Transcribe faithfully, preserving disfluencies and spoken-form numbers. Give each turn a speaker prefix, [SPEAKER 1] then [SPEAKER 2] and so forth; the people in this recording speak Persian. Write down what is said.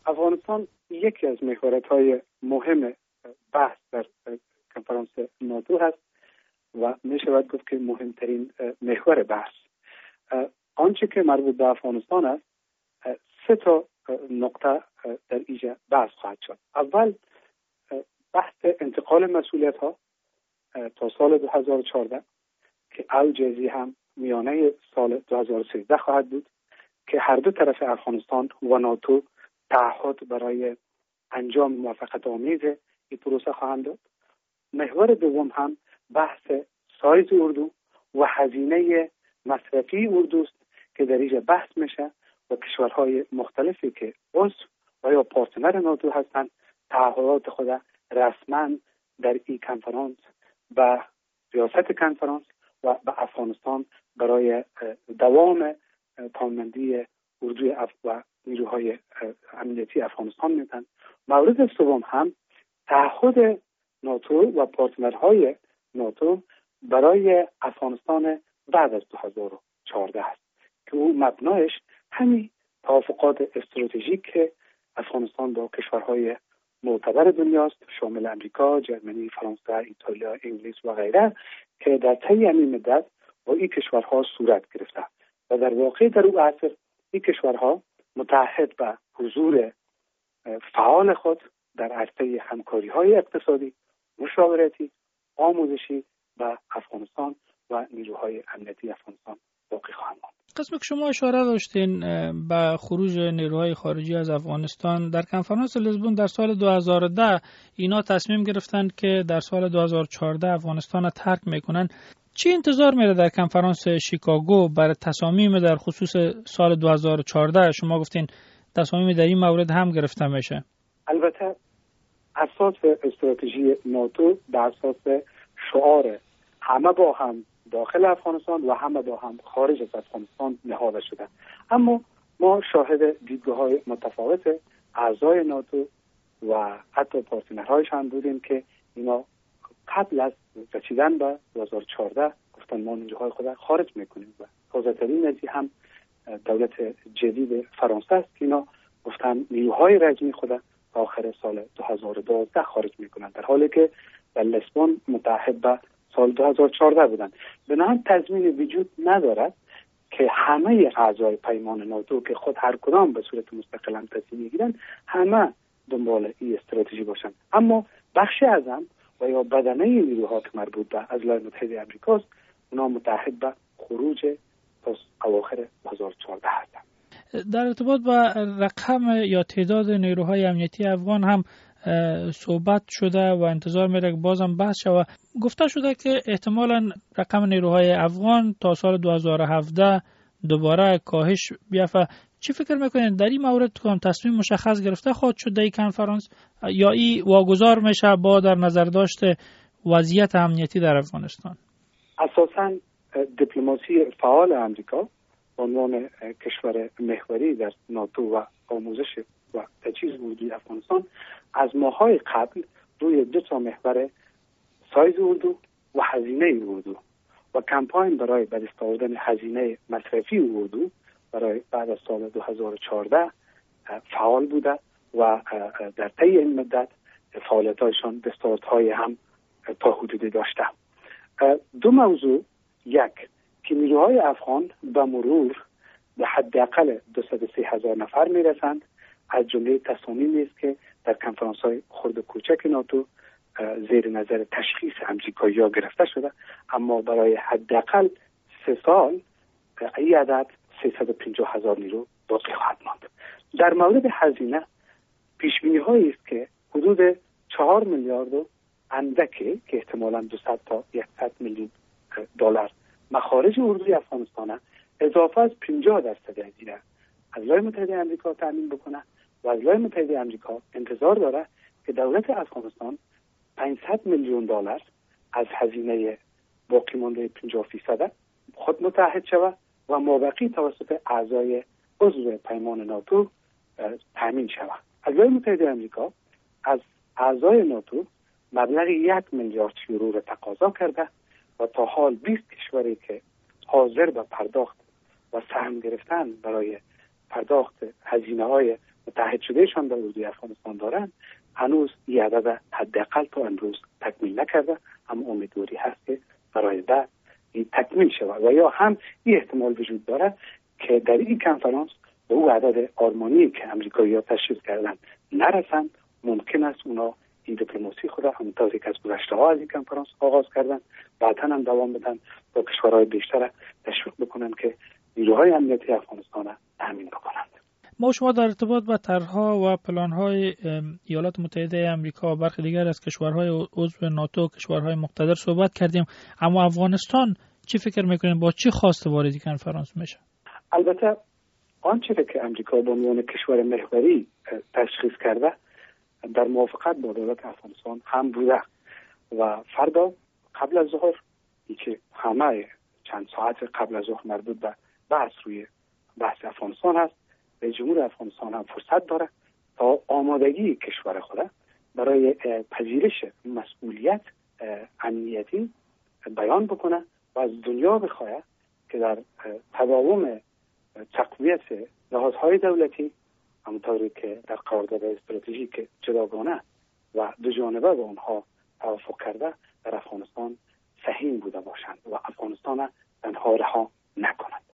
[SPEAKER 1] افغانستان یکی از محورهای مهم بحث در کنفرانس ناتو هست و می شود گفت که مهمترین محور بحث. آنچه که مربوط به افغانستان است، سه تا نقطه در اینجا بحث خواهد شد. اول بحث انتقال مسئولیت ها تا سال دو هزار و چهارده که اوج هم میانه سال دو هزار و سیزده خواهد بود که هر دو طرف افغانستان و ناتو تعهد برای انجام موافقت آمیز این پروسه خواهند داد. محور دوم هم بحث سایز اردو و هزینه مصرفی اردوست که در اینجا بحث میشه و کشورهای مختلفی که عضو و یا پارتنر ناتو هستند تعهدات خود رسما در این کنفرانس و ریاست کنفرانس و به افغانستان برای دوام پایماندی اردوی اف و نیروهای امنیتی افغانستان میدن. مورد سوم هم تعهد ناتو و پارتنرهای ناتو برای افغانستان بعد از دو هزار و چهارده است که او مبنایش همین توافقات استراتژیک که افغانستان با کشورهای معتبر دنیاست، شامل امریکا، جرمنی، فرانسه، ایتالیا، انگلیس و غیره که در طی همین مدت با این کشورها صورت گرفته و در واقع در اون عصر این کشورها متعهد به حضور فعال خود در عرصه همکاری‌های اقتصادی، مشاورتی، آموزشی و افغانستان و نیروهای امنیتی افغانستان باقی خواهند ماند.
[SPEAKER 2] قسمی که شما اشاره داشتین به خروج نیروهای خارجی از افغانستان در کنفرانس لیزبون در سال دو هزار و ده اینا تصمیم گرفتند که در سال دو هزار و چهارده افغانستان را ترک میکنن. چی انتظار میره در کنفرانس شیکاگو برای تصامیم در خصوص سال دو هزار و چهارده؟ شما گفتین تصامیم در این مورد هم گرفته میشه.
[SPEAKER 1] البته اساس استراتژی ناتو بر اساس شعار همه با هم داخل افغانستان و همه با هم خارج از افغانستان نهاده شده، اما ما شاهد دیدگاه‌های متفاوت اعضای ناتو و حتی پارتنرهایش هم بودیم که اینا قبل از رسیدن به دو هزار و چهارده گفتن ما نیروهای خود خارج میکنیم و تازه‌ترین نزی هم دولت جدید فرانسه است که اینا گفتن نیروهای رزمی خود آخر سال دو هزار و دوازده خارج میکنند، در حالی که در لیسبون متعهد به سال دو هزار و چهارده بودند. بنابراین تضمین وجود ندارد که همه اعضای پیمان ناتو که خود هر کدام به صورت مستقل هم تصمیم میگیرند همه دنبال این استراتژی باشند، اما بخشی از هم و یا بدنه نیروها که مربوط به ایالات متحده آمریکا است اونا متعهد به خروج تا اواخر دو هزار و چهارده هستند.
[SPEAKER 2] در ارتباط با رقم یا تعداد نیروهای امنیتی افغان هم صحبت شده و انتظار میره که بازم بحث شود. گفته شده که احتمالاً رقم نیروهای افغان تا سال دو هزار و هفده دوباره کاهش بیافته. چی فکر میکنید در این مورد هم تصمیم مشخص گرفته خواهد شد در این کنفرانس یا این واگذار میشه با در نظر داشت وضعیت امنیتی در افغانستان؟
[SPEAKER 1] اساساً دیپلماسی فعال امریکا به عنوان کشور محوری در ناتو و آموزش و تجهیز اردوی افغانستان از ماه‌های قبل روی دو تا محور سایز اردو و هزینه اردو و کمپاین برای به دست آوردن هزینه مصرفی اردو برای بعد از سال دو هزار و چهارده فعال بوده و در طی این مدت فعالیت‌هایشان دستاوردهای هم تا حدودی داشته. دو موضوع، یک که نیروهای افغان به مرور به حداقل دویست و سی هزار نفر میرسند، از جمله تصامیمی است که در کنفرانس‌های خرد و کوچک ناتو زیر نظر تشخیص امریکایی‌ها گرفته شده، اما برای حداقل سه سال این عدد سیصد و پنجاه هزار نیرو باقی خواهد ماند. در مورد هزینه پیش‌بینی‌هایی است که حدود چهار میلیارد و اندکی که احتمالاً دویست تا صد میلیون دلار مخارج اردوی افغانستان اضافه از پنجاه درصد هزینه از ایالات متحده آمریکا تامین بکنه و از ایالات متحده آمریکا انتظار داره که دولت افغانستان پانصد میلیون دلار از هزینه باقی مانده پنجاه فیصد خود متعهد شود و مابقی توسط اعضای عضو پیمان ناتو تامین شود. از ایالات متحده آمریکا از اعضای ناتو مبلغ یک میلیارد یورو را تقاضا کرده و تا حال بیست کشوری که حاضر به پرداخت و سهم گرفتن برای پرداخت هزینه‌های متحد شدهشان در حدود افغانستان دارند هنوز این عدد حداقل تا امروز تکمیل نکرده. هم امیدواری هست که برای بعد این تکمیل شود و یا هم این احتمال وجود دارد که در این کنفرانس به او عدد آرمانی که امریکایی‌ها تشخیص کردند نرسند. ممکن است اونا این دیپلماسی خود همونطوری که از گذشته ها از این کنفرانس آغاز کردن بعدا هم دوام بدن با کشورهای بیشتر تشویق بکنن که نیروهای امنیتی افغانستان را تامین بکنند.
[SPEAKER 2] ما شما در ارتباط با طرح‌ها و پلان‌های ایالات متحده آمریکا و برخی دیگر از کشورهای عضو ناتو و کشورهای مقتدر صحبت کردیم، اما افغانستان چی فکر می‌کنید با چی خواسته وارد این کنفرانس میشه؟
[SPEAKER 1] البته آنچه که امریکا به عنوان کشور محوری تشخیص کرده در موافقت با دولت افغانستان هم بوده و فردا قبل از ظهر که همه چند ساعت قبل از ظهر مربوط به بحث روی بحث افغانستان هست، به جمهور افغانستان هم فرصت داره تا آمادگی کشور خود برای پذیرش مسئولیت امنیتی بیان بکنه و از دنیا بخواه که در تداوم تقویت نهادهای دولتی همونطوری که در قرارداد استراتژیک جداگانه و دو جانبه با اونها توافق کرده در افغانستان سهیم بوده باشند و افغانستان تنها رها نکنند.